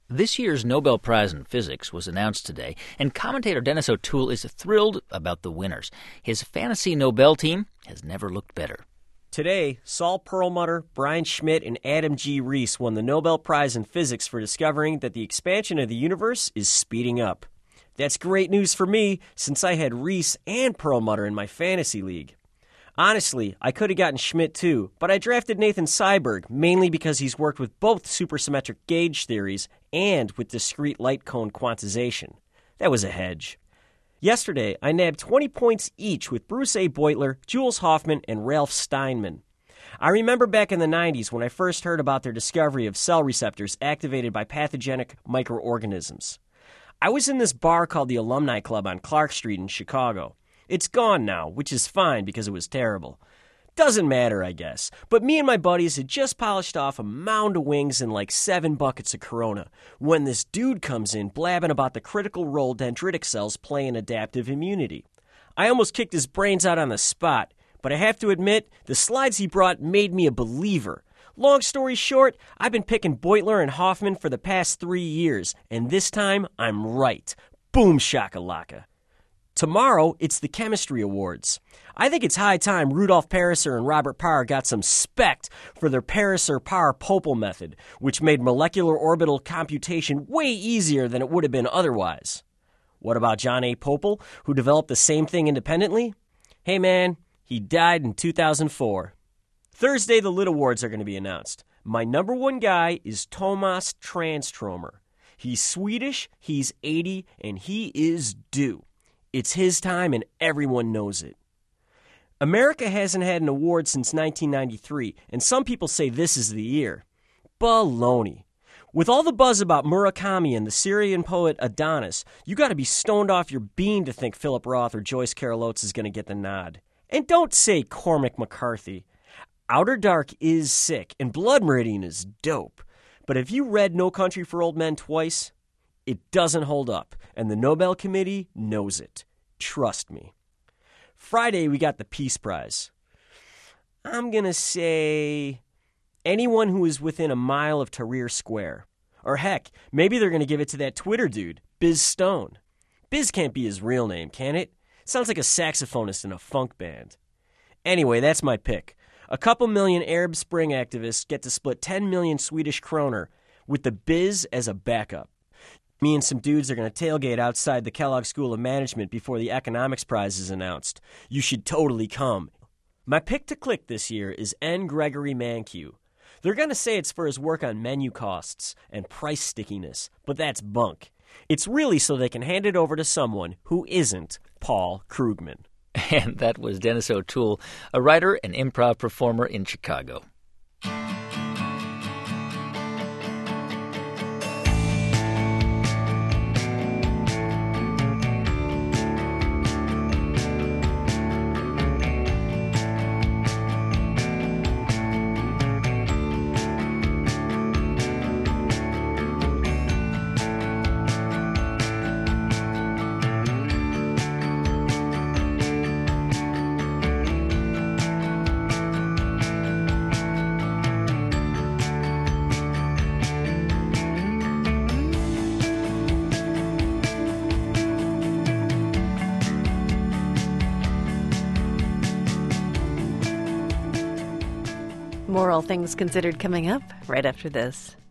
This year's Nobel Prize in Physics was announced today, and commentator Dennis O'Toole is thrilled about the winners. His fantasy Nobel team has never looked better. Today, Saul Perlmutter, Brian Schmidt, and Adam G. Rees won the Nobel Prize in Physics for discovering that the expansion of the universe is speeding up. That's great news for me, since I had Rees and Perlmutter in my fantasy league. Honestly, I could have gotten Schmidt too, but I drafted Nathan Seiberg mainly because he's worked with both supersymmetric gauge theories and with discrete light cone quantization. That was a hedge. Yesterday, I nabbed 20 points each with Bruce A. Beutler, Jules Hoffman, and Ralph Steinman. I remember back in the 90s when I first heard about their discovery of cell receptors activated by pathogenic microorganisms. I was in this bar called the Alumni Club on Clark Street in Chicago. It's gone now, which is fine because it was terrible. Doesn't matter, I guess. But me and my buddies had just polished off a mound of wings and like 7 buckets of Corona when this dude comes in blabbing about the critical role dendritic cells play in adaptive immunity. I almost kicked his brains out on the spot, but I have to admit, the slides he brought made me a believer. Long story short, I've been picking Beutler and Hoffman for the past 3 years, and this time I'm right. Boom shakalaka. Tomorrow, it's the Chemistry Awards. I think it's high time Rudolf Pariser and Robert Parr got some spect for their Pariser-Parr-Popel method, which made molecular orbital computation way easier than it would have been otherwise. What about John A. Popel, who developed the same thing independently? Hey man, he died in 2004. Thursday, the Lit Awards are going to be announced. My number one guy is Tomas Transtromer. He's Swedish, he's 80, and he is due. It's his time, and everyone knows it. America hasn't had an award since 1993, and some people say this is the year. Baloney. With all the buzz about Murakami and the Syrian poet Adonis, you got to be stoned off your bean to think Philip Roth or Joyce Carol Oates is going to get the nod. And don't say Cormac McCarthy. Outer Dark is sick, and Blood Meridian is dope. But have you read No Country for Old Men twice? It doesn't hold up, and the Nobel Committee knows it. Trust me. Friday, we got the Peace Prize. I'm going to say anyone who is within a mile of Tahrir Square. Or heck, maybe they're going to give it to that Twitter dude, Biz Stone. Biz can't be his real name, can it? Sounds like a saxophonist in a funk band. Anyway, that's my pick. A couple million Arab Spring activists get to split 10 million Swedish kroner with the Biz as a backup. Me and some dudes are going to tailgate outside the Kellogg School of Management before the Economics Prize is announced. You should totally come. My pick to click this year is N. Gregory Mankiw. They're going to say it's for his work on menu costs and price stickiness, but that's bunk. It's really so they can hand it over to someone who isn't Paul Krugman. And that was Dennis O'Toole, a writer and improv performer in Chicago. More All Things Considered coming up right after this.